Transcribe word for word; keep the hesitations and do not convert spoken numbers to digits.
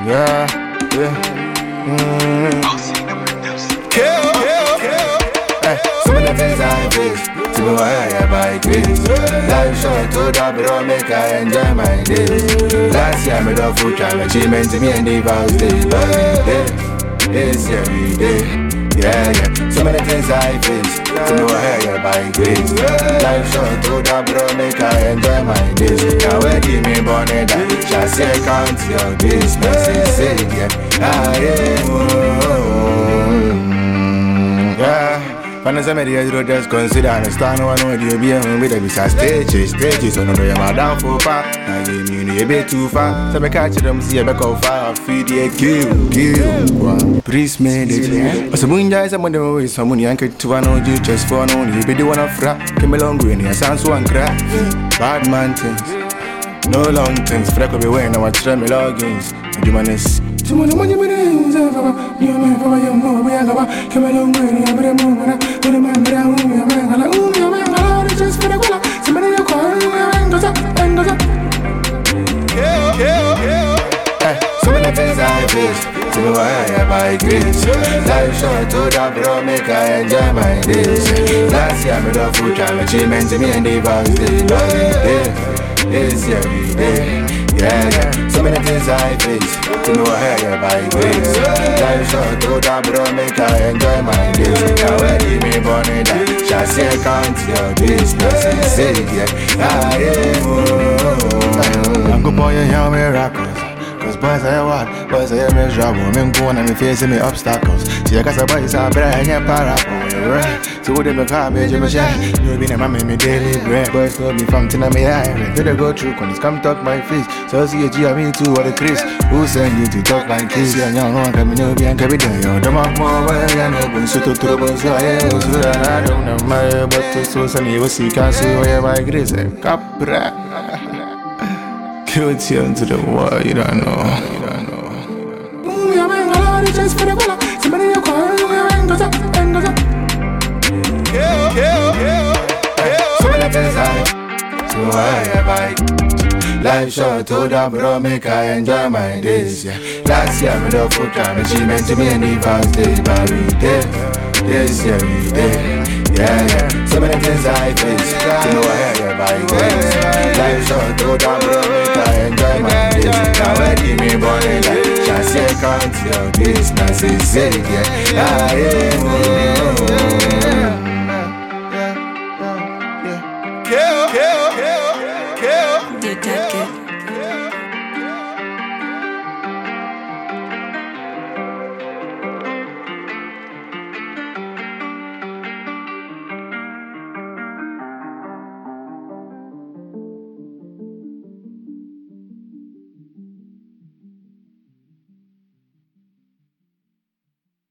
Yeah, yeah. Mm. Kill, kill, kill. Hey, some of the things I face, to me why I buy grace. Life short, to that bro, make I enjoy my days. Last year I made a full time achievement to me and the vows day by day. This year we day, yeah, yeah. Some of the things I face, to me why I buy grace. Life short, to that bro, make I enjoy my days. Now where give me bonnet, shall say count your days. Nothing say again, I am, yeah. When I say me the just consider and stand no one know the be on with the bisa stages, stages. So no do you my down for far. Now you mean you a bit too far. So me catch them see a back of fire, feed the kill, kill. Please me the. But some munja is a money with some money and get to one on you just for no you be the one of frap. Came along green, your sounds one crack. Bad man things, no long things. Freck will be wearing our try me logins. Humanist. Some money money money is ever. You know for your more we are going. Come along green, you better move. To the man down, you man, I like, ooh, you man, I just for the color. Somebody you call, you man, goes up, and goes up. Kill, kill, kill. Hey, some of the things I face, to know why I buy grace. Life short, to that bro, make I enjoy my days. Last year I made a full time achievement to me and the vows day by day. This year we day, yeah, yeah. So many things I face, to know why I buy grace. Life short, to that bro, make I enjoy my days. Now where you me born in that, shall say count your days. Nothing say again, I am. I'm good boy, you hear miracles. Cause boys are what, boys are miserable. Men go on and me facing me obstacles. See I got a boy, so I better hang your parapol. So what them call me, Jimmy Shine. You be the man, me daily bread. Boys know me from Tina, me iron. Better go through, when it's come talk my face. So see a G, I mean too, what a Chris. Who send you to talk like this? Yeah, young one, come in, you'll be and carry down. Yo, the mark more, well, I know, but so to trouble, so I am. So I don't know my, but to so some you will see, can't see where my grace. Capra. Kill tune to the world, you don't know, you don't know. Ooh, your man, I love just for the color. Somebody you call, your man goes up, and goes up. Kill, kill, kill, kill. So many things I, so I buy. Life short, to that bro, make I enjoy my days, yeah. Last year I made a full time achievement to me and the vows day by day. This year we day, yeah, yeah. So many things I face, to know I buy grace. Life short, to that bro, make I enjoy my days. Now where give me born in that, shall say count your days. Now say say again, I am.